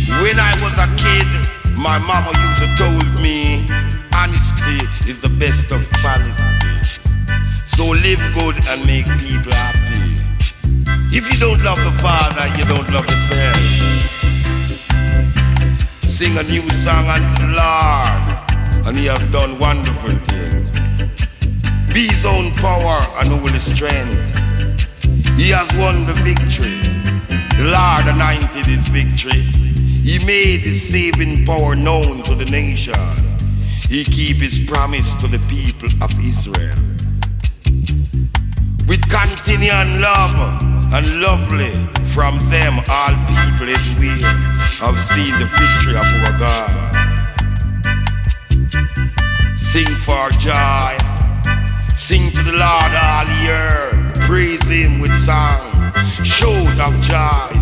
When I was a kid, my mama used to told me, honesty is the best of policy. So live good and make people happy. If you don't love the Father, you don't love yourself. Sing a new song unto the Lord, and He has done wonderful things. Be His own power and all His strength. He has won the victory. The Lord anointed His victory. He made His saving power known to the nation. He keep His promise to the people of Israel. With continuing love and lovely from them, all people everywhere have seen the victory of our God. Sing for joy, sing to the Lord all year, praise Him with song, shout of joy.